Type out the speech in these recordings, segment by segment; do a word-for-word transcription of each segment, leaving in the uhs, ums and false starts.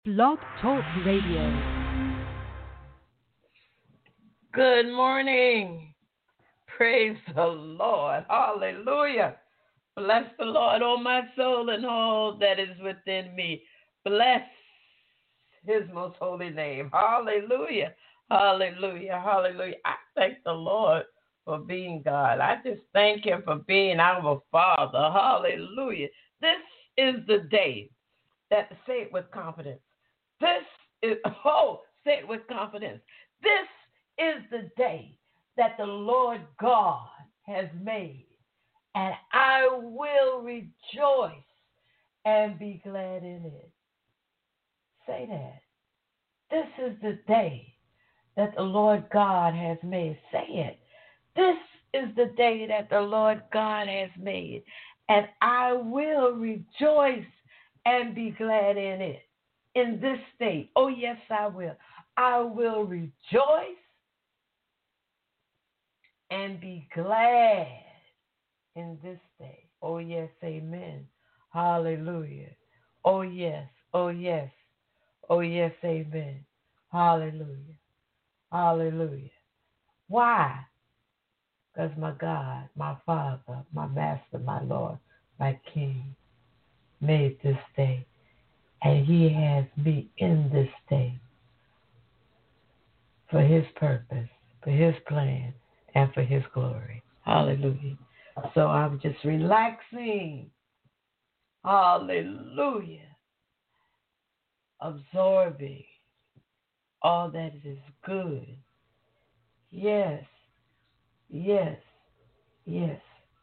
Blog Talk Radio. Good morning. Praise the Lord. Hallelujah. Bless the Lord, oh my soul, and all that is within me. Bless his most holy name. Hallelujah. Hallelujah. Hallelujah. I thank the Lord for being God. I just thank him for being our Father. Hallelujah. This is the day that, say it with confidence. This is, oh, say it with confidence. This is the day that the Lord God has made, and I will rejoice and be glad in it. Say that. This is the day that the Lord God has made. Say it. This is the day that the Lord God has made, and I will rejoice and be glad in it. In this state, oh yes, I will. I will rejoice and be glad in this day. Oh yes, amen. Hallelujah. Oh yes, oh yes, oh yes, amen. Hallelujah. Hallelujah. Why? Because my God, my Father, my Master, my Lord, my King made this day. And he has me in this day for his purpose, for his plan, and for his glory. Hallelujah. So I'm just relaxing. Hallelujah. Absorbing all that is good. Yes, yes, yes.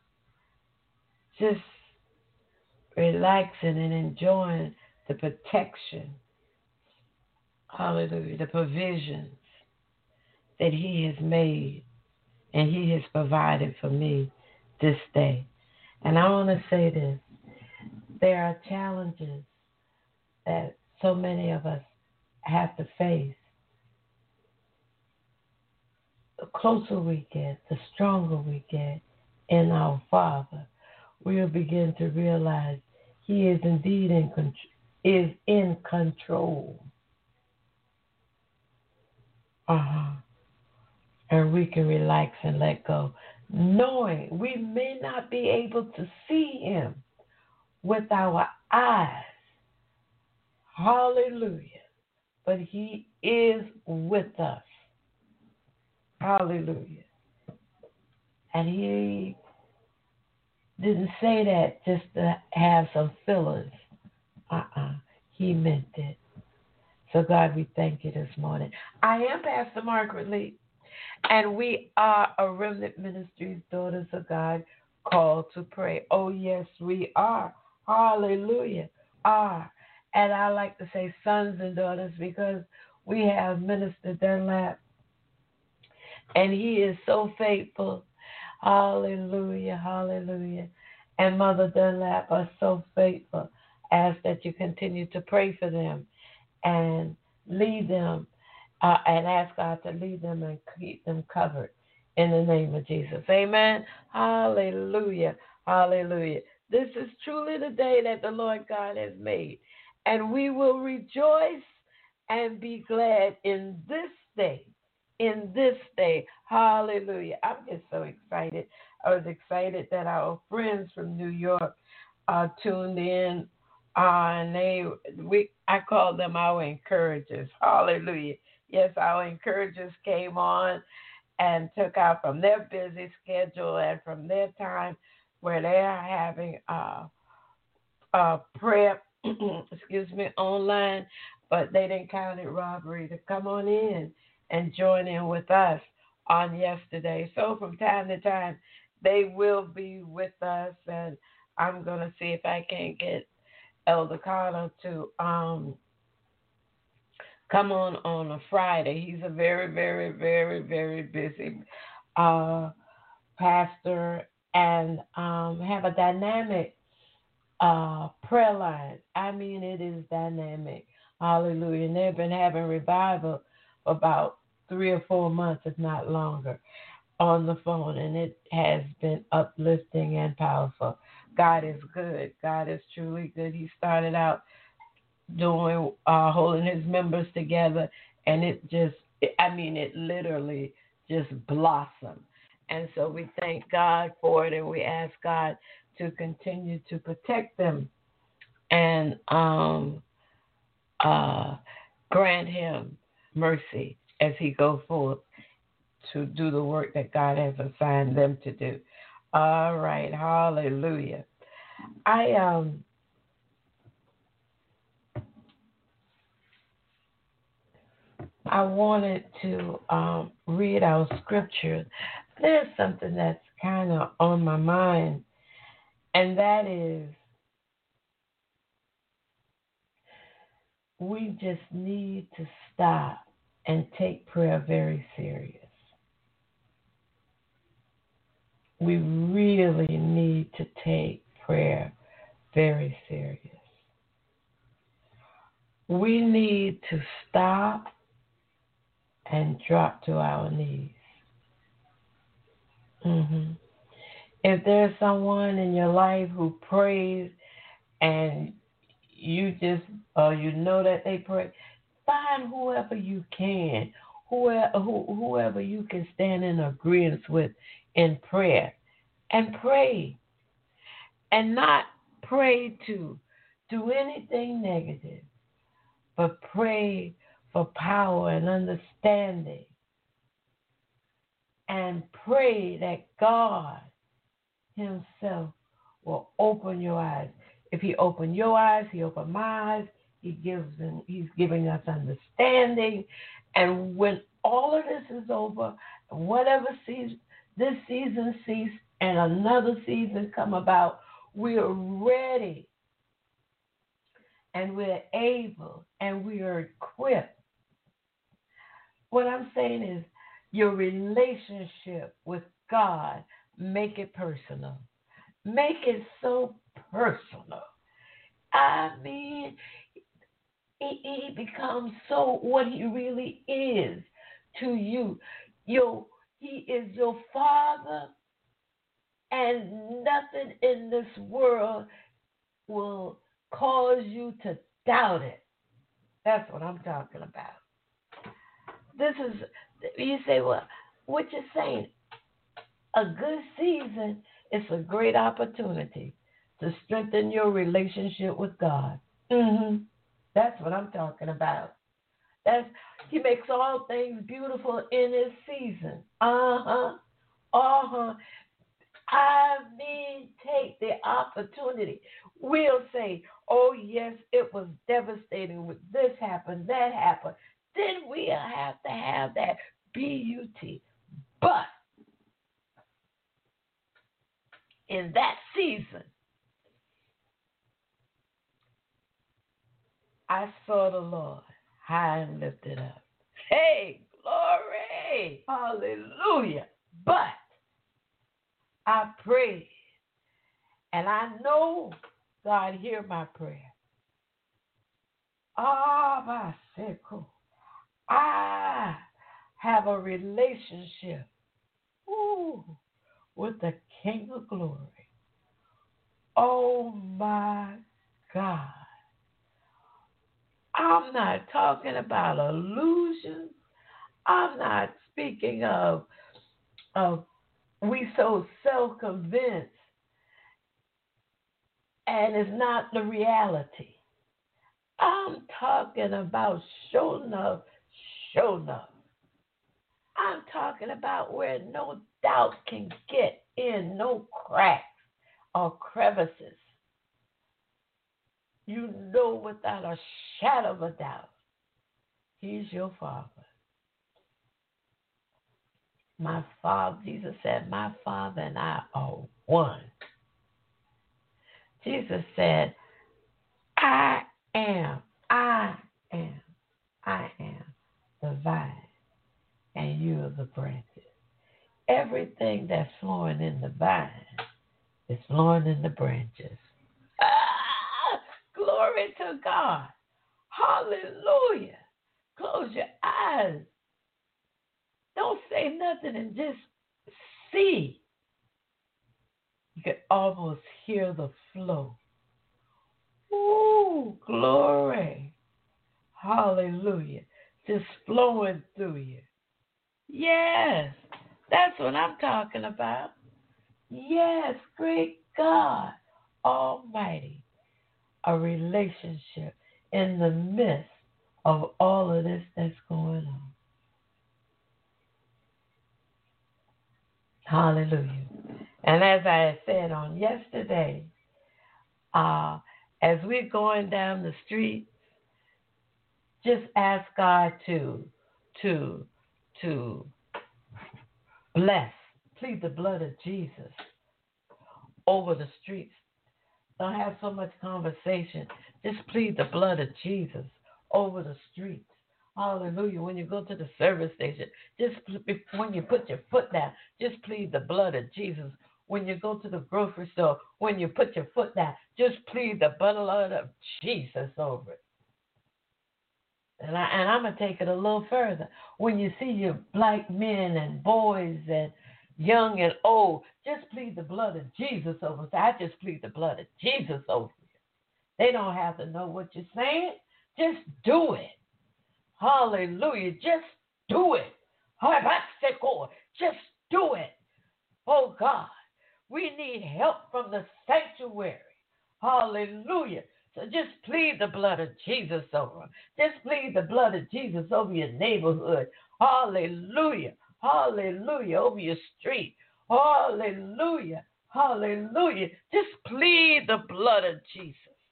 Just relaxing and enjoying the protection. Hallelujah. The provisions that he has made and he has provided for me this day. And I want to say this. There are challenges that so many of us have to face. The closer we get, the stronger we get in our Father, we'll begin to realize he is indeed in control, is in control. Uh-huh. And we can relax and let go, knowing we may not be able to see him with our eyes. Hallelujah. But he is with us. Hallelujah. And he didn't say that just to have some fillers. Uh-uh. He meant it. So, God, we thank you this morning. I am Pastor Margaret Lee, and we are a Remnant Ministries, Daughters of God, called to pray. Oh, yes, we are. Hallelujah. Are. And I like to say sons and daughters because we have Minister Dunlap, and he is so faithful. Hallelujah, hallelujah. And Mother Dunlap are so faithful. Ask that you continue to pray for them and lead them uh, and ask God to lead them and keep them covered in the name of Jesus. Amen. Hallelujah, hallelujah. This is truly the day that the Lord God has made, and we will rejoice and be glad in this day. In this day, hallelujah. I'm just so excited. I was excited that our friends from New York uh, tuned in, uh, and they, we, I call them our encouragers. Hallelujah. Yes, our encouragers came on and took out from their busy schedule and from their time where they are having uh, uh, prayer, excuse me, online, but they didn't count it robbery to come on in and join in with us on yesterday. So from time to time, they will be with us, and I'm going to see if I can get Elder Carter to um, come on on a Friday. He's a very, very, very, very busy uh, pastor and um, have a dynamic uh, prayer line. I mean, it is dynamic. Hallelujah. And they've been having revival for about three or four months, if not longer, on the phone. And it has been uplifting and powerful. God is good. God is truly good. He started out doing, uh, holding his members together, and it just, I mean, it literally just blossomed. And so we thank God for it, and we ask God to continue to protect them and um, uh, grant him mercy as he goes forth to do the work that God has assigned them to do. All right, hallelujah. I um I wanted to um, read our scripture. There's something that's kind of on my mind, and that is we just need to stop and take prayer very serious. We really need to take prayer very serious. We need to stop and drop to our knees. Mm-hmm. If there's someone in your life who prays and you just, uh, you know that they pray, find whoever you can, whoever, whoever you can stand in agreement with in prayer, and pray. And not pray to do anything negative, but pray for power and understanding. And pray that God himself will open your eyes. If he opened your eyes, he opened my eyes. He gives them, he's giving us understanding. And when all of this is over, whatever season, this season cease and another season come about, we are ready and we're able and we are equipped. What I'm saying is your relationship with God, make it personal. Make it so personal. I mean, he, he becomes so what he really is to you. Your, he is your father, and nothing in this world will cause you to doubt it. That's what I'm talking about. This is, you say, well, what you're saying, a good season is a great opportunity to strengthen your relationship with God. Mm-hmm. That's what I'm talking about. That's, he makes all things beautiful in his season. Uh-huh. Uh-huh. I mean, take the opportunity. We'll say, oh, yes, it was devastating when this happened, that happened. Then we have to have that B U T. But in that season, I saw the Lord high and lifted up. Hey, glory! Hallelujah! But I prayed, and I know God hear my prayer. Ah, my sickle. I have a relationship ooh, with the King of Glory. Oh, my God. I'm not talking about illusions. I'm not speaking of, of we so self-convinced and it's not the reality. I'm talking about show enough, show enough. I'm talking about where no doubt can get in, no cracks or crevices. You know without a shadow of a doubt, he's your Father. My Father, Jesus said, my Father and I are one. Jesus said, I am, I am, I am the vine, and you are the branches. Everything that's flowing in the vine is flowing in the branches. Ah, glory to God. Hallelujah. Close your eyes. Don't say nothing and just see. You can almost hear the flow. Ooh, glory. Hallelujah. Just flowing through you. Yes, that's what I'm talking about. Yes, great God Almighty. A relationship in the midst of all of this that's going on. Hallelujah. And as I had said on yesterday, uh, as we're going down the street, just ask God to to to bless, plead the blood of Jesus over the streets. Don't have so much conversation. Just plead the blood of Jesus over the streets. Hallelujah. When you go to the service station, just when you put your foot down, just plead the blood of Jesus. When you go to the grocery store, when you put your foot down, just plead the blood of Jesus over it. And, I, and I'm going to take it a little further. When you see your black men and boys and young and old, just plead the blood of Jesus over it. I just plead the blood of Jesus over you. They don't have to know what you're saying. Just do it. Hallelujah. Just do it. Just do it. Oh, God. We need help from the sanctuary. Hallelujah. So just plead the blood of Jesus over them. Just plead the blood of Jesus over your neighborhood. Hallelujah. Hallelujah. Over your street. Hallelujah. Hallelujah. Just plead the blood of Jesus.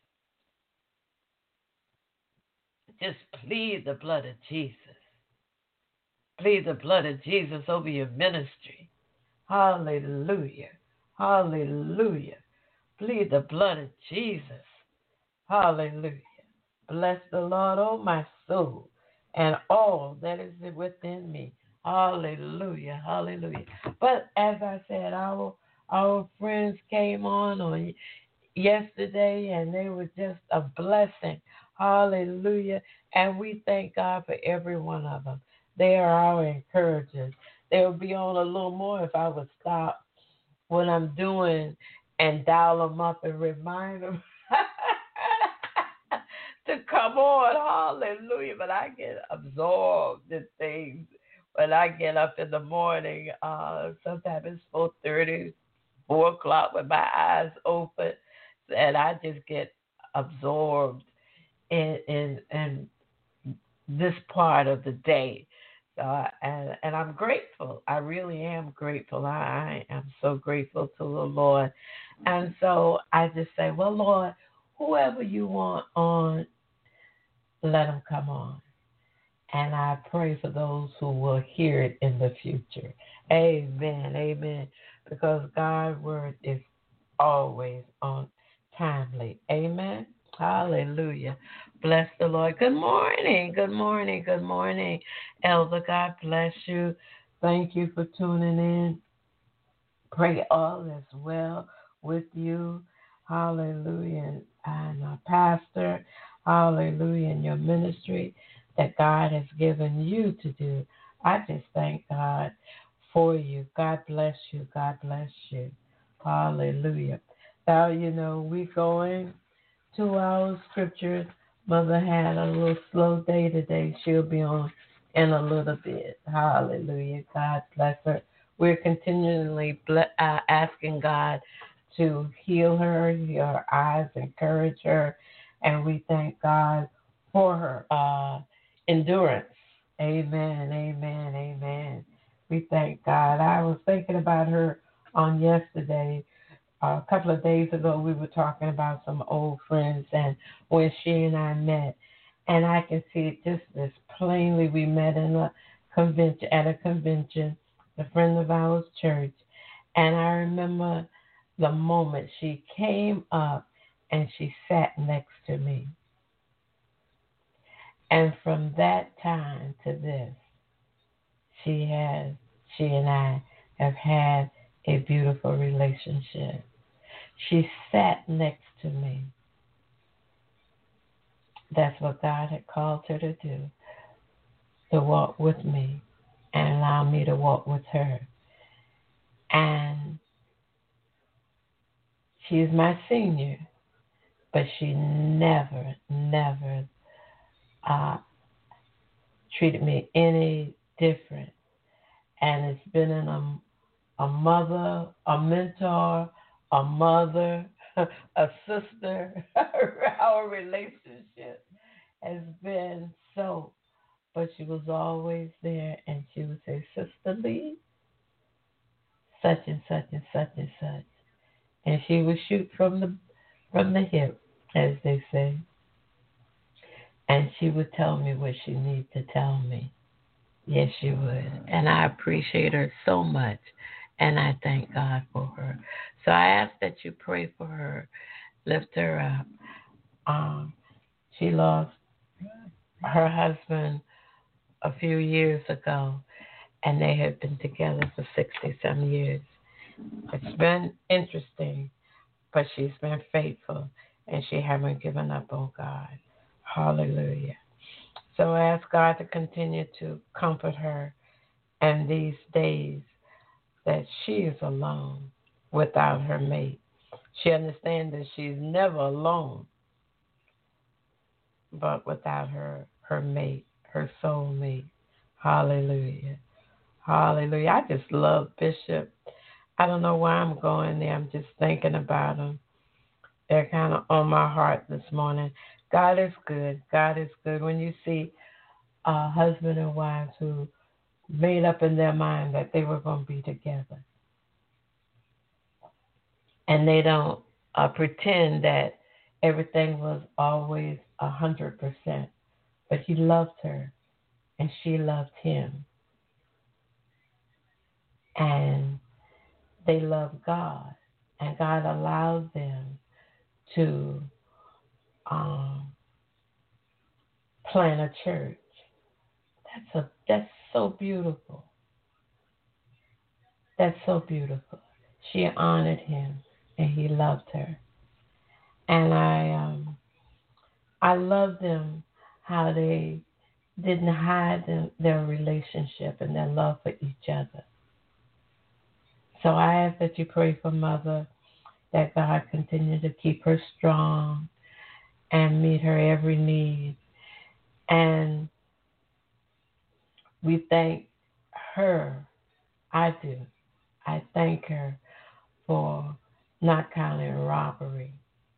Just plead the blood of Jesus. Plead the blood of Jesus over your ministry. Hallelujah. Hallelujah. Plead the blood of Jesus. Hallelujah. Bless the Lord, oh my soul, and all that is within me. Hallelujah. Hallelujah. But as I said, our our friends came on on yesterday, and they were just a blessing. Hallelujah. And we thank God for every one of them. They are our encouragers. They'll be on a little more if I would stop what I'm doing and dial them up and remind them to come on. Hallelujah. But I get absorbed in things when I get up in the morning. Uh, sometimes it's four thirty, four o'clock with my eyes open, and I just get absorbed in in, in this part of the day. Uh, and, and I'm grateful. I really am grateful. I, I am so grateful to the Lord. And so I just say, well, Lord, whoever you want on, let them come on. And I pray for those who will hear it in the future. Amen. Amen. Because God's word is always on timely. Amen. Hallelujah. Bless the Lord. Good morning. Good morning. Good morning, Elder. God bless you. Thank you for tuning in. Pray all is well with you. Hallelujah. And our pastor, hallelujah, in your ministry that God has given you to do. I just thank God for you. God bless you. God bless you. Hallelujah. Now, you know, we're going to our scriptures. Mother had a little slow day today. She'll be on in a little bit. Hallelujah. God bless her. We're continually ble- uh, asking God to heal her, heal her eyes, encourage her, and we thank God for her uh, endurance. Amen, amen, amen. We thank God. I was thinking about her on yesterday. Uh, a couple of days ago, we were talking about some old friends, and when she and I met, and I can see it just as plainly. We met in a convention, at a convention, a friend of ours church, and I remember the moment she came up and she sat next to me. And from that time to this, she has, she and I have had a beautiful relationship. She sat next to me. That's what God had called her to do, to walk with me and allow me to walk with her. And she's my senior, but she never, never uh, treated me any different. And it's been in a, a mother, a mentor, a mother, a sister. Our relationship has been so, but she was always there, and she would say, Sister Lee, such and such and such and such. And she would shoot from the from the hip, as they say. And she would tell me what she needed to tell me. Yes, she would. And I appreciate her so much. And I thank God for her. So I ask that you pray for her, lift her up. Um, she lost her husband a few years ago, and they had been together for sixty some years. It's been interesting, but she's been faithful, and she haven't given up on God. Hallelujah. So I ask God to continue to comfort her in these days that she is alone without her mate. She understands that she's never alone, but without her, her mate, her soulmate. Hallelujah. Hallelujah. I just love Bishop. I don't know why I'm going there. I'm just thinking about them. They're kind of on my heart this morning. God is good. God is good. When you see a husband and wives who made up in their mind that they were going to be together, and they don't uh, pretend that everything was always a hundred percent, but he loved her and she loved him, and they loved God, and God allowed them to um, plant a church. That's a that's so beautiful. That's so beautiful. She honored him, and he loved her. And I um, I love them how they didn't hide them, their relationship and their love for each other. So I ask that you pray for Mother, that God continue to keep her strong and meet her every need. And we thank her. I do. I thank her for not counting robbery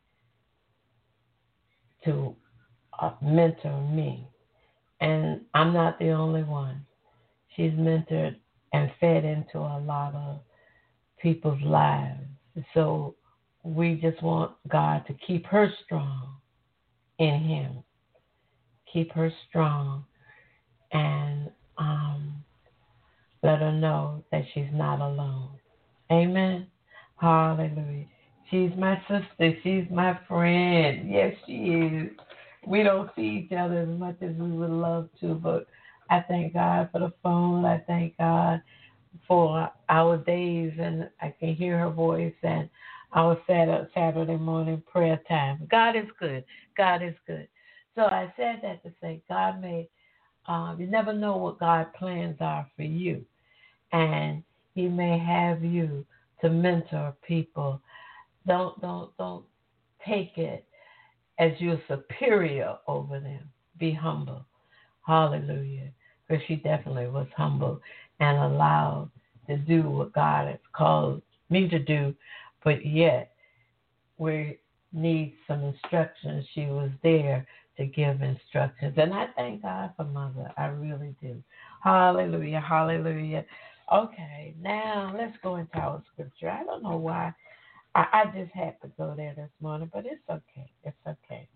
to uh, mentor me. And I'm not the only one. She's mentored and fed into a lot of people's lives. So we just want God to keep her strong in him. Keep her strong and um, let her know that she's not alone. Amen. Hallelujah. She's my sister. She's my friend. Yes, she is. We don't see each other as much as we would love to, but I thank God for the phone. I thank God for our days, and I can hear her voice, and our Saturday morning prayer time. God is good. God is good. So I said that to say God may, um, you never know what God's plans are for you, and he may have you to mentor people. Don't, don't, don't take it as you're superior over them. Be humble. Hallelujah. Because she definitely was humble and allowed to do what God has called me to do, but yet we need some instructions. She was there to give instructions. And I thank God for Mother. I really do. Hallelujah. Hallelujah. Okay, now let's go into our scripture. I don't know why. I, I just had to go there this morning, but it's okay. It's okay.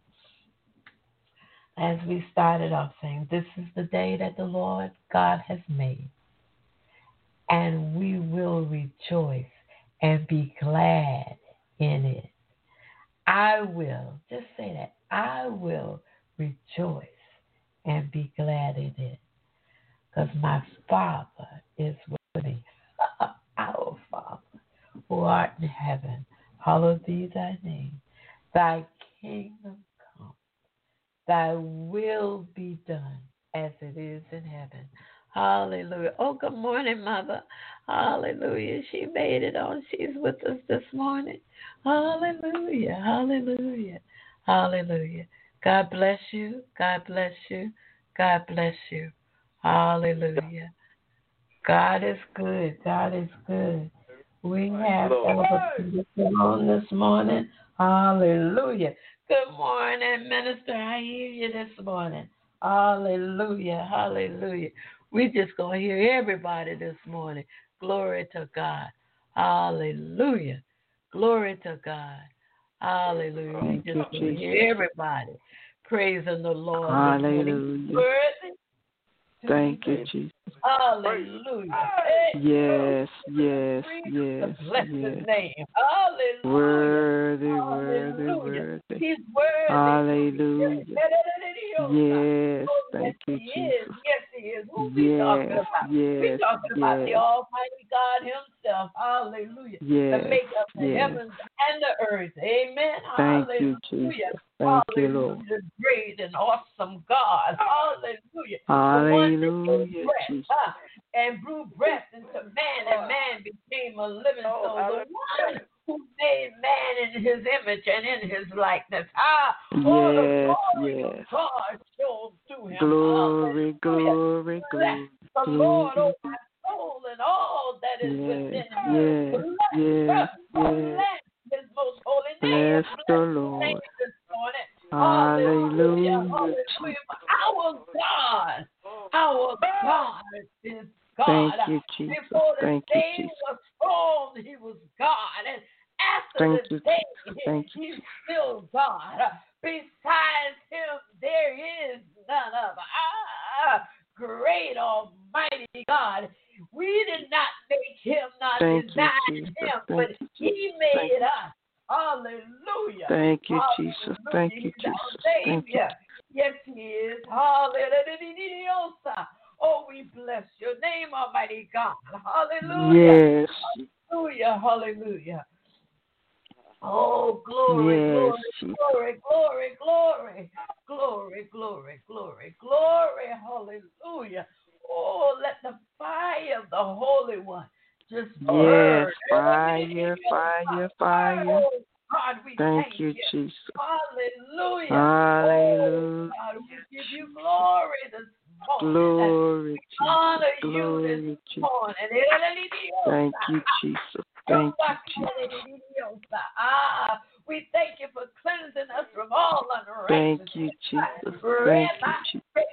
As we started off saying, this is the day that the Lord God has made, and we will rejoice and be glad in it. I will, just say that, I will rejoice and be glad in it, because my Father is with me. Our Father, who art in heaven, hallowed be thy name. Thy kingdom come, thy will be done as it is in heaven. Hallelujah. Oh, good morning, Mother. Hallelujah. She made it on. She's with us this morning. Hallelujah. Hallelujah. Hallelujah. God bless you. God bless you. God bless you. Hallelujah. God is good. God is good. We have Elder on this morning. Hallelujah. Good morning, Minister. I hear you this morning. Hallelujah. Hallelujah. We just gonna hear everybody this morning. Glory to God. Hallelujah. Glory to God. Hallelujah. We Thank just you, gonna Jesus. hear everybody praising the Lord. Hallelujah. Worthy to Thank be you, praised. Jesus. Hallelujah. Yes, yes, yes, Bless yes. his name. Hallelujah. Worthy, worthy, Hallelujah. worthy. He's worthy. Hallelujah. Yes, Oh, thank yes, you, he is. Jesus. Yes, he is. Who we talking Yes, about? We yes, talking about the yes, Almighty God himself. Hallelujah. The yes, maker of the yes. heavens and the earth. Amen. Thank you, Hallelujah. Jesus. Thank you, Hallelujah. Lord. The great and awesome God. Hallelujah. The one that Hallelujah, gave breath, Jesus. huh, and blew breath into man, and man became a living soul. The one who made man in his image and in his likeness. Ah, all the Yes, glory yes. of God shows through him. Glory, Hallelujah. glory, Bless glory, the Lord, glory. oh my soul, and all that is Yes, within me. yes, Bless, yes, bless, yes. bless his most holy name. Bless the Bless his Lord. name this morning. Hallelujah. Hallelujah. Hallelujah. Our God, our God is God. Thank you, Jesus. Before the Thank you, day Jesus. was formed, he was God. And after Thank the you, day, thank you, he's still God. Besides him, there is none other. Ah, great Almighty God. We did not make him, not Thank you, design Jesus. him, Thank but you, he Jesus. made Thank us. Hallelujah. Thank you, Jesus. Hallelujah. Thank you, He's our Jesus. Thank you. Savior. Yes, he is. Hallelujah. Oh, we bless your name, Almighty God. Hallelujah. Yes. Hallelujah. Hallelujah. Oh, glory, Yes. glory, glory, glory, glory, glory, glory, glory, glory. Hallelujah. Oh, let the fire of the Holy One just burn. Yes. Fire, fire, fire. Oh, God, we Thank thank you, you. Jesus. Hallelujah. Hallelujah. Oh, God, we give you glory this morning. Glory, Honor Jesus. you Glory, this Jesus. morning. Thank you, Jesus. Thank you, Jesus. Ah, we thank you for cleansing us from all Thank unrighteousness. you, Jesus. Thank you, Jesus.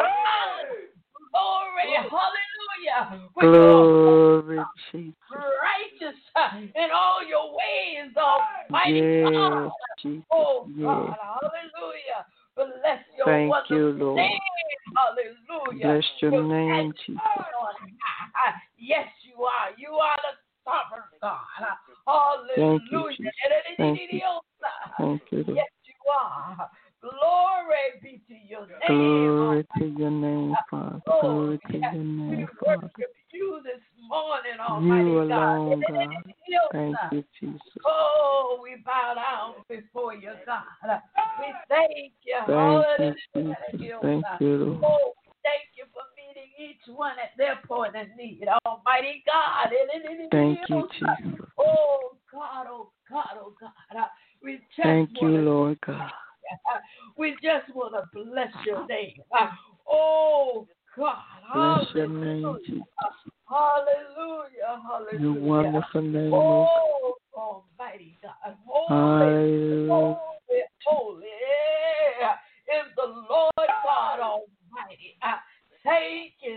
Glory, hallelujah. With Glory, Jesus. righteous in all your ways, Almighty Yes, God. Jesus. Oh Yes. God, hallelujah. Bless your Thank wonderful you, Lord. name. Hallelujah. Bless your Your name, majesty Jesus. on high. Yes, you are. You are the sovereign God. Thank you, Hallelujah. Jesus. Thank you. Thank you, Lord. Yes, you are. Glory be to your name. Glory to your name, Father. Oh, Glory to yes, your we name, Father. worship you this morning, Almighty You God. alone, God. Thank you, Jesus. Oh, we bow down before you, God. We thank you. Thank you, Jesus. Thank you, Lord. Oh, we thank you for meeting each one at their point of need, Almighty God. Thank you, Jesus. Oh, God, oh, God, oh, God. We just Thank you, wanna, Lord God. we just want to bless your name. Oh, God. Bless your Hallelujah. name, Jesus. Hallelujah. Hallelujah. Your wonderful name, oh Oh, Almighty God. Holy, Hallelujah. holy, holy is the Lord God Almighty. Uh, Thank you.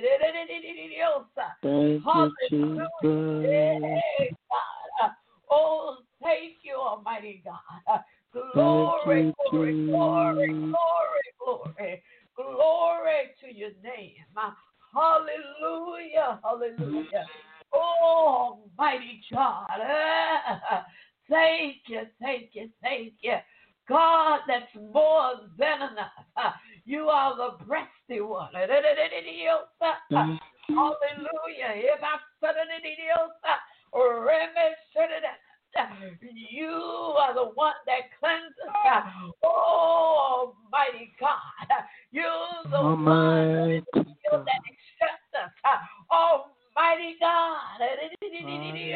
Thank you, Jesus. Hallelujah. God. Uh, Oh, thank you, Almighty God. Uh, Glory, Thank glory, you, glory, Jesus. glory, glory. Glory to your name. Uh, Hallelujah. Hallelujah. Oh, Almighty God. Uh, Thank you, thank you, thank you. God, that's more than enough. Uh, You are the breasty one. Thank Hallelujah. If I said it, Remy said it. You are the one that cleanses. Oh, Almighty God. You're the Almighty one God. that accepts us. Almighty God.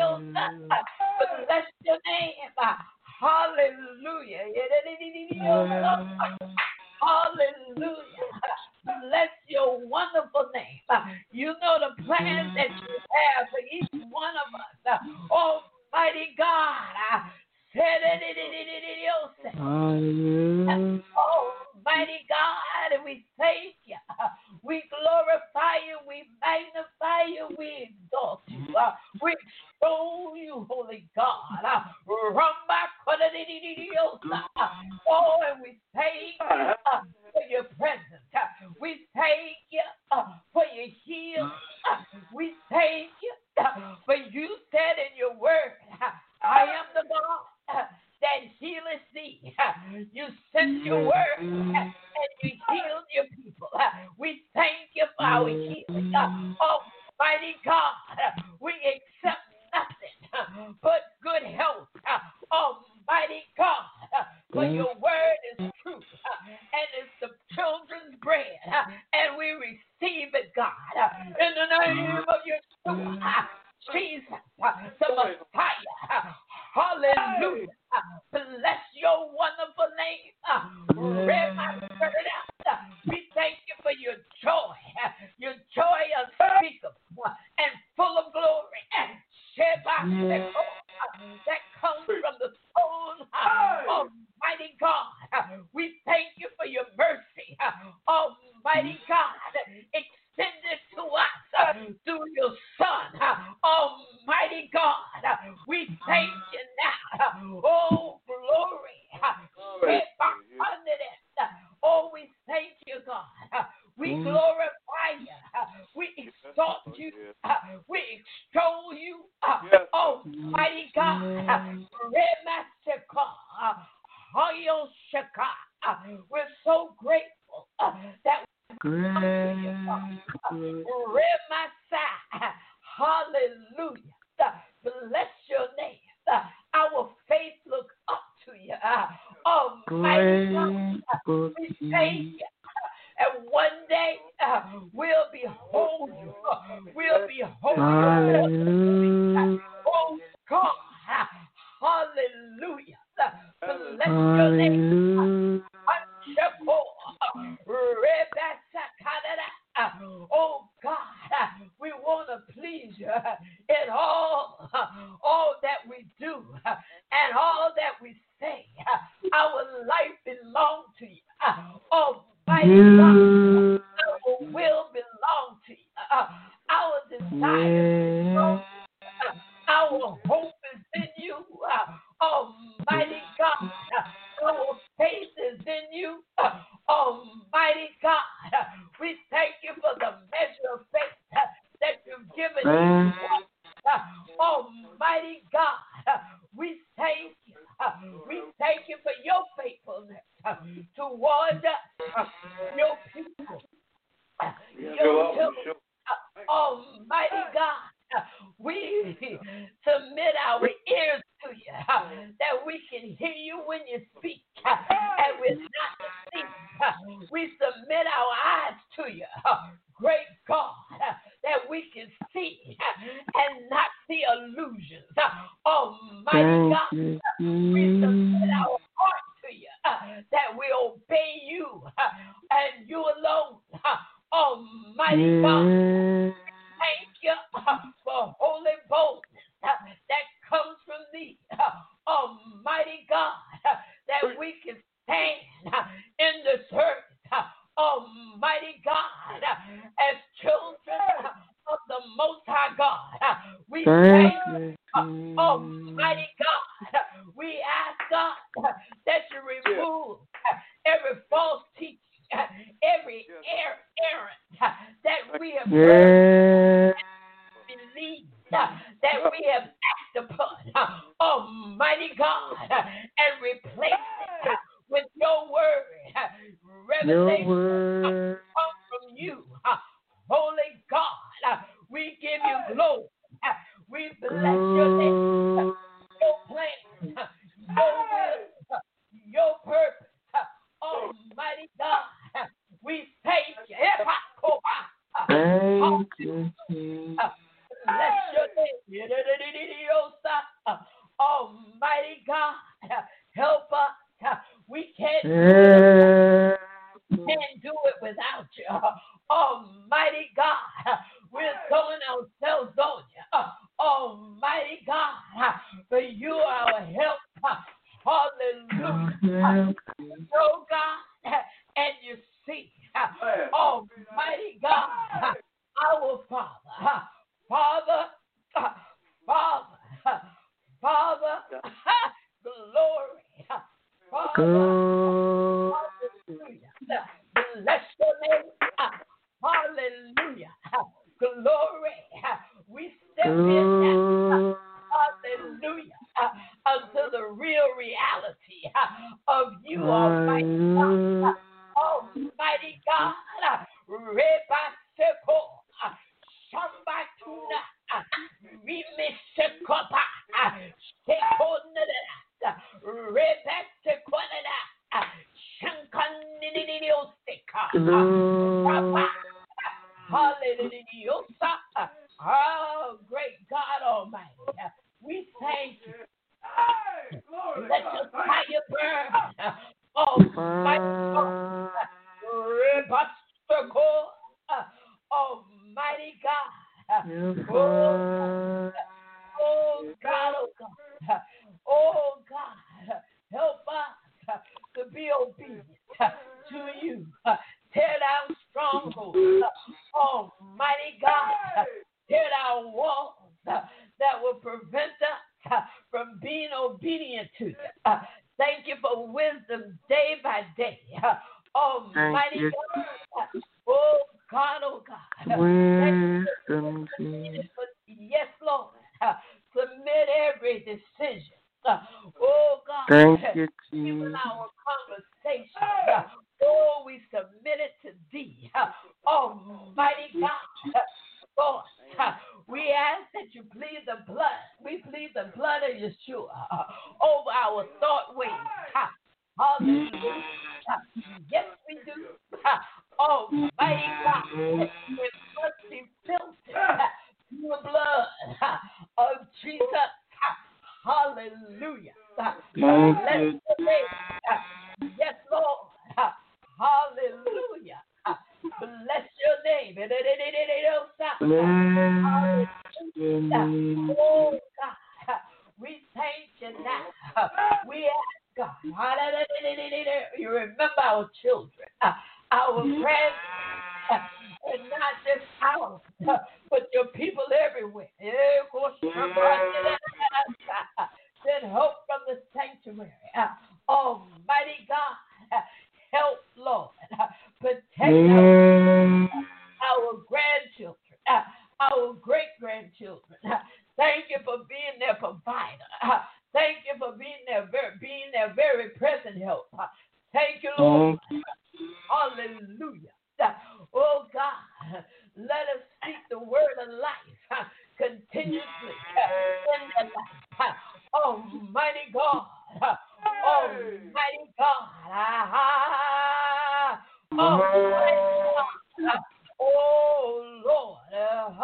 Bless your name. Hallelujah. wonderful name. Uh, You know the plans that you have for each one of us. Uh, Almighty God. uh, Hallelujah. Almighty God, and we thank you. We glorify you. We magnify you. We exalt you. Uh, We extol you, Holy God. Uh, Ramba kodadidididiosa. Oh, and we thank you uh, for your presence. Uh, We thank you uh, for your healing. Uh, We thank you uh, for you said in your word, uh, I am the God uh, that healeth thee. Uh, You sent your word uh, and you healed your people. Uh, We thank you for our healing. Uh, Almighty God, uh, we accept nothing uh, but good health. Uh, Almighty God, uh, for your word is truth uh, and it's the children's bread. uh, And we receive it, God, uh, in the name of Yeshua, uh, Jesus, uh, the Messiah. uh, Hallelujah. Uh, Bless your wonderful name. Uh, Rema- uh, We thank you for your joy, uh, your joy unspeakable uh, and full of glory. uh, Sheba- uh, That comes from the throne, uh, Almighty God. uh, We thank you for your mercy, uh, Almighty God. Extended to us uh, through your Son, uh, Almighty God. uh, We thank you now. uh, Oh, glory. uh, Sheba- under it. uh, Oh, we thank you, God. uh, We glorify you. uh, We exalt you. uh, We extol you. uh, Almighty God. uh, Remashika, uh, Hayoshika, uh, We're so grateful uh, that Great. Remasa. Hallelujah. Uh, Bless your name. Uh, Our faith looks up to you. Uh, Almighty God, uh, we thank you. And one day uh, we'll behold you. Uh, We'll behold you. Hallelujah. Oh God. uh, Hallelujah. Uh, Bless your name. Oh God, we want to please you in all, all that we do and all that we say. Our life belongs to you. Almighty God, our will belongs to you. Our desire belongs to you. Our hope is in you. Almighty God, our faith is in you. Almighty God, we thank you for the measure of faith that you've given us. Almighty God, we thank you. We thank you for your faithfulness towards us, your people, your children. Almighty God, we submit our ears to you, that we can hear you when you speak, and we're not deceived. We submit our eyes to you, great God, that we can see and not see illusions. Almighty God, we submit our heart to you, that we obey you and you alone. Almighty God, thank you for holy boldness that comes from thee. Almighty God, that we can stand in the service. Almighty God, as children of the Most High God, we thank you. Almighty God, we ask God that you remove every false teaching, every error, error that we have heard, believed, that we have acted upon, Almighty God, and replace it with your word. Revelation word. comes from you, Holy God. We give you glory. We bless your name, your plan, your will, your purpose. Almighty God, we thank you. Thank you, Jesus. Bless your name. Almighty God, help us. We can't do it. Yeah. Can't do it without you. Almighty Almighty God, we're throwing ourselves on you. Almighty God, for you are our help. Hallelujah. Oh God, and you see, Almighty God, our Father, Father, Father, Father, glory, Father, hallelujah. Bless your name, hallelujah, glory. We step in now, hallelujah, unto the real reality of you, Almighty God. Almighty God, Reba Seko, Shambatuna, Rime Sekopa, Sekonada, Reba Sekonada, Shankaninidio Seka, Hallelujah. Oh, great God Almighty, we thank you. Let your fire burn. Almighty God, Almighty God, oh, oh God, oh God, oh God, help us to be obedient to you. Tear down strongholds, Almighty God, tear down walls that will prevent us from being obedient to you. Thank you for wisdom day by day. Almighty God. Oh God, oh God. Wisdom. Yes, Lord. Submit every decision. Oh God. Thank you, Even Jesus. our conversation. Oh, we submit it to thee. Almighty God. Lord, we ask that you plead the blood. We plead the blood of Yeshua over our thought waves. Hallelujah. Yes, we do. Almighty God, it must be filtered through the blood of Jesus. Hallelujah. Bless the name. Yes, Lord. Hallelujah. Bless your name. Oh, God. We thank you now. We ask God. You remember our children, our friends, and not just ours, but your people everywhere. Send hope from the sanctuary. Almighty God, help, Lord. Protect us, our grandchildren, our great-grandchildren. Thank you for being their provider. Thank you for being their very, being their very present help. Thank you, Lord. Hallelujah. Oh, God, let us speak the word of life continuously in their life. Almighty God. Almighty God. Almighty God. Oh, Lord.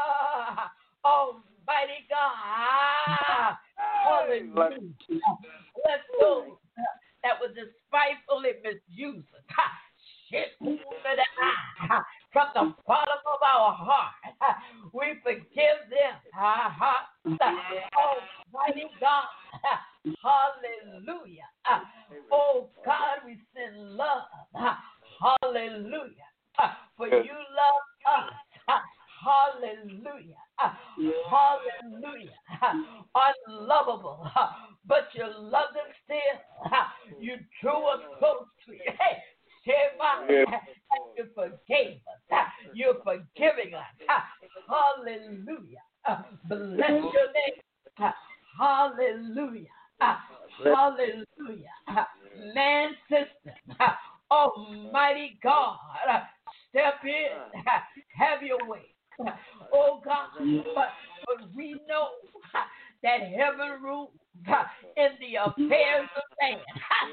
Almighty God. Hallelujah. Bless those that were despitefully misused. From the bottom of our heart, we forgive them. Almighty God. Hallelujah. Oh, God, we send love. Hallelujah. For you love us. Hallelujah. Hallelujah. Unlovable. But you love us still. You drew us close to you. Hey, Shema. You forgave us. You're forgiving us. Hallelujah. Bless your name. Hallelujah. Hallelujah. Man system. Almighty God. Step in. Have your way. Oh God. But, but we know that heaven rules in the affairs of man.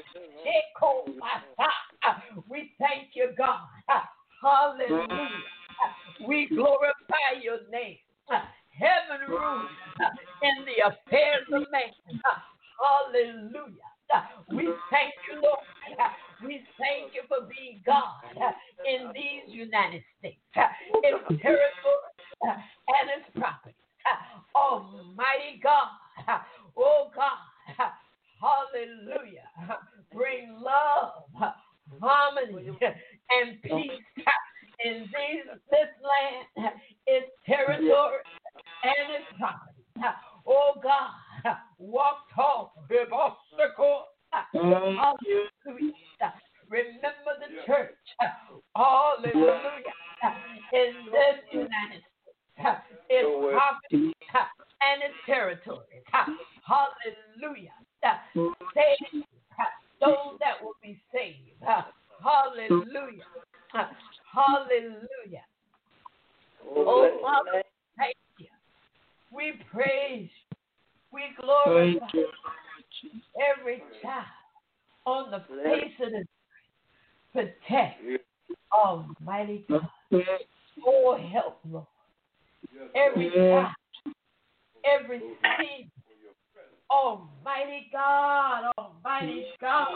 We thank you, God. Hallelujah. We glorify your name. Heaven rules in the affairs of man. Hallelujah. We thank you, Lord. We thank you for being God in these United States, in territory uh, and its property. Uh, Almighty God, uh, oh God, uh, hallelujah. Uh, Bring love, uh, harmony, uh, and peace uh, in these, this land, uh, its territory, and its property. Uh, Oh God, uh, walk tall, obstacle. Hallelujah. Remember the church. Hallelujah. In this United States, its property and its territory. Hallelujah. Save those that will be saved. Hallelujah. Hallelujah. Oh, Father, thank you. We praise you. We glorify you. Every child on the face of the earth. Protect, Almighty God. Oh, help, Lord. Every child, every seed, Almighty God, Almighty God.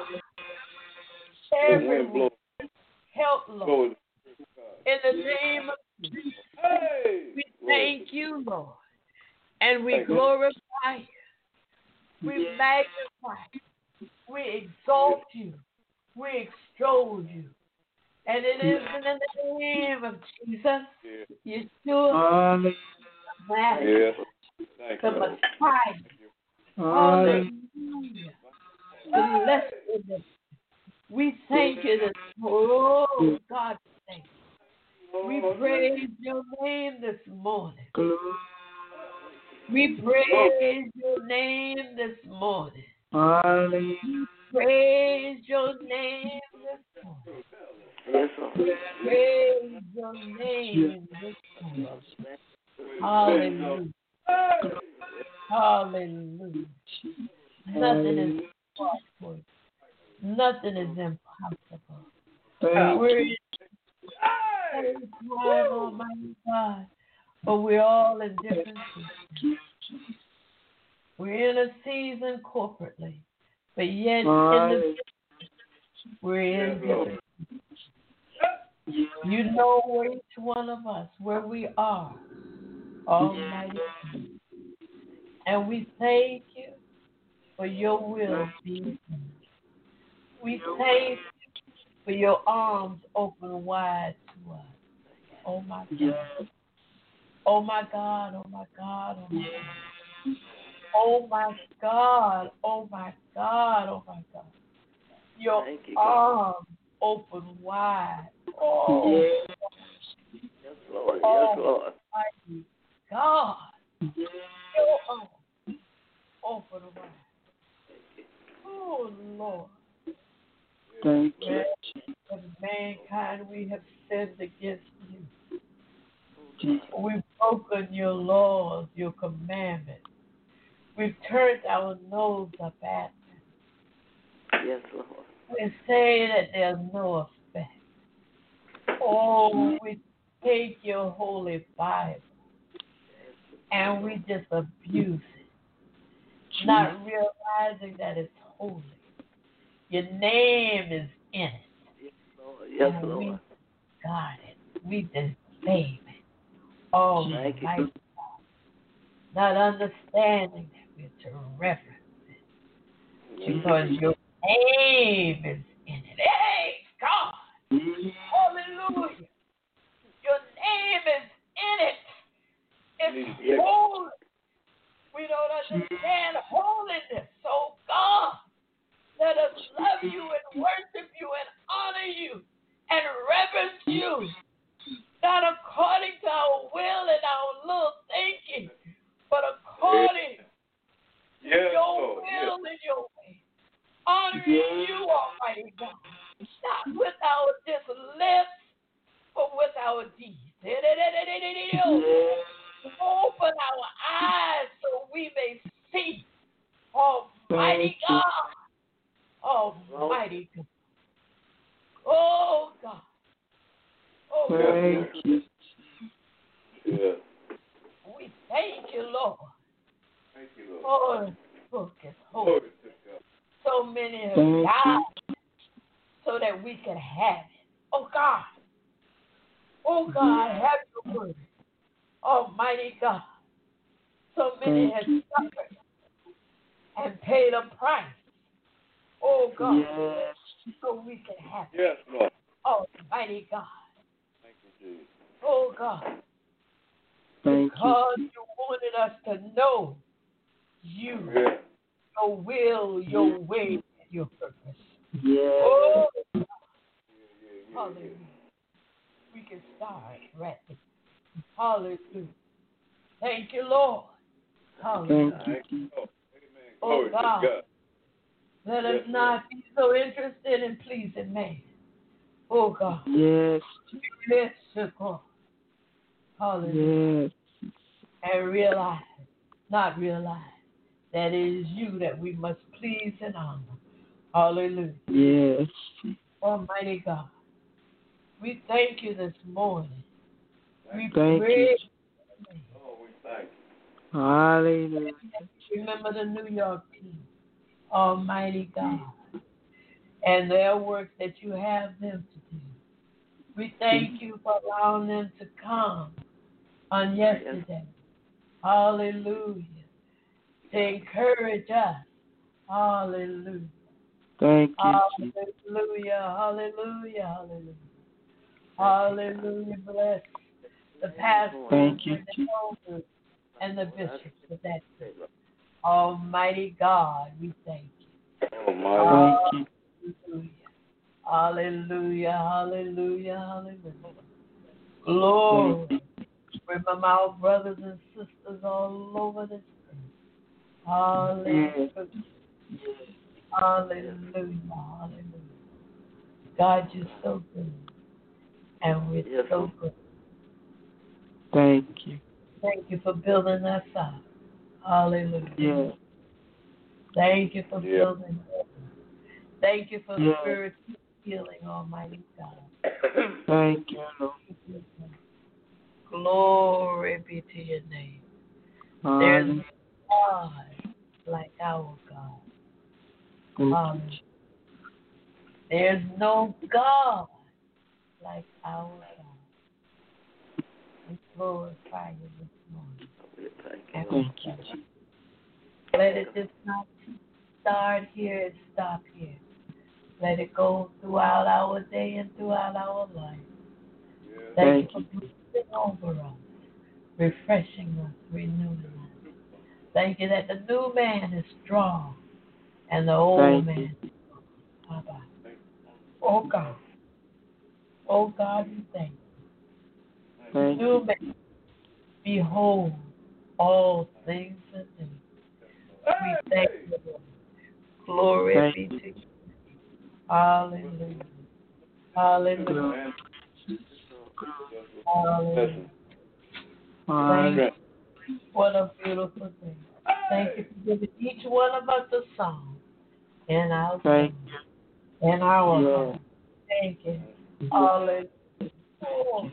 Every help, Lord. In the name of Jesus, we thank you, Lord, and we glorify you. We magnify you. We exalt you. We extol you. And it is in the name of Jesus, Yeshua, Master, the Messiah. Hallelujah. Blessed. We thank you this morning. Oh, God, thank you. We praise your name this morning. We praise your name this morning. We praise your name this morning. We praise your name this morning. Hallelujah. Hallelujah. Nothing is impossible. Nothing is impossible. We're in time, Almighty God, but we're all in different seasons. We're in a season corporately, but yet in the we're in different seasons. You know where each one of us, where we are, Almighty God. And we thank you for your will being done. We thank you for your arms open wide to us. Oh my God. Oh my God, oh my God, oh my God. Oh my God, oh my God, oh my God. Your you, arms open wide. Oh, yes, Lord, yes, Lord. Almighty God. Your arms open wide. Oh, Lord. Thank you. As mankind, we have sinned against you. We've broken your laws, your commandments. We've turned our nose up at them. Yes, Lord. We say that there's no effect. Oh, we take your holy Bible and we just abuse it, not realizing that it's holy. Your name is in it. Yes, Lord. Yes, and Lord. We got it. We just save it. Oh, my God. Not understanding that we're to reverence it. Because your name is in it. Hey, God. Hallelujah. Your name is in it. It's holy. We don't understand holiness. So, God, let us love you and worship you and honor you and reverence you. Not according to our will and our little thinking, but according to yes, your will yes. and your way. Honoring yes. you, Almighty God. Not with our just lips, but with our deeds. Yes. Open our eyes so we may see. Almighty God. Almighty God. Oh, God. Oh, God. Thank you. Yeah. We thank you, Lord. Thank you, Lord. Oh, this book is holy. So many have died so that we could have it. Oh, God. Oh, God, have your Calvary. Almighty God. So many Thank have you. suffered and paid a price. Oh God. Yes. So we can have it. Yes, Lord. Almighty God. Thank you, Jesus. Oh God. Thank Because you. you wanted us to know you, Yeah. your will, your way, and your purpose. Yes. Oh, Yeah, yeah, hallelujah. We can start right there. Hallelujah. Thank you, Lord. Hallelujah. Thank you. Thank you, Lord. Amen. Oh, Glory God. to God. Let us Yes, not be so interested in pleasing man. Oh, God. Yes. Yes, God. Hallelujah. Yes. And realize, not realize, that it is you that we must please and honor. Hallelujah. Yes. Almighty God, we thank you this morning. We Thank pray. you. Oh, we thank you. Hallelujah. Remember the New York team. Almighty God. And their work that you have them to do. We thank you for allowing them to come on yesterday. Hallelujah. To encourage us. Hallelujah. Thank you. Hallelujah. Hallelujah. Hallelujah. Hallelujah. Bless the pastors Thank you. and the elders and the bishops of that church. Almighty God, we thank you. Oh, my. Thank you. Hallelujah. Hallelujah. Hallelujah. Hallelujah. Glory. Thank Remember our brothers and sisters all over this place. Hallelujah. Hallelujah. Hallelujah. God, you're so good. And we're Yes. so good. Thank you. Thank you for building us up. Hallelujah. Yes. Thank you for Yeah. building us. Thank you for Yes. spiritual healing, Almighty God. Thank you, Lord. Glory be to your name. There's no God like our God. Hallelujah. There's no God like our God. We glorify you this morning. And we Thank you. thank you. Let it just not start here and stop here. Let it go throughout our day and throughout our life. Thank, Thank you for breathing over us, refreshing us, renewing us. Thank you that the new man is strong and the old Thank man you. is strong. Bye-bye. Oh God. Oh God, we thank you. Thank New you. man, behold, all things are new. We thank you, Lord. Glory Thank be you. to you. Hallelujah. Hallelujah. Hallelujah. Hallelujah. Thank you. What a beautiful thing. Thank you for giving each one of us a song in our Thank you. In our you. heart. Thank you. Hallelujah. Oh,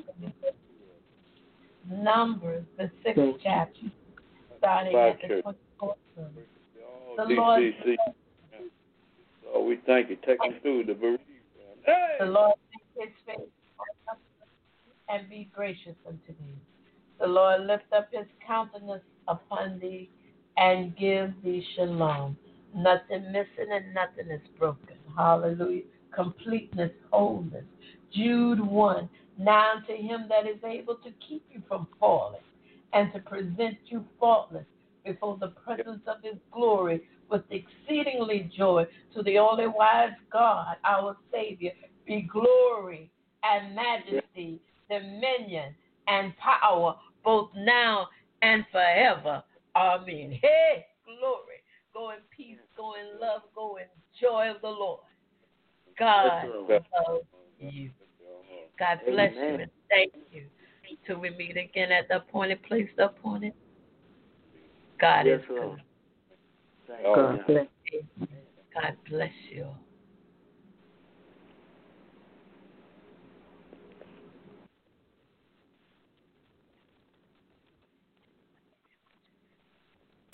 Numbers, the sixth Thank you. chapter, starting Five at the church. twenty-fourth verse. Oh, The Lord, D C C. Oh, we thank you. Take them through the bereavement. Hey! the Lord make his face and be gracious unto thee. The Lord lift up his countenance upon thee and give thee shalom. Nothing missing and nothing is broken. Hallelujah. Completeness, wholeness. Jude one. Now to him that is able to keep you from falling and to present you faultless before the presence of his glory with exceedingly joy, to the only wise God, our Savior, be glory and majesty, dominion and power, both now and forever. Amen. Hey, glory. Go in peace, go in love, go in joy of the Lord. God loves you. God bless you and thank you. Till we meet again at the appointed place, the appointed. God is good. God bless. God bless you.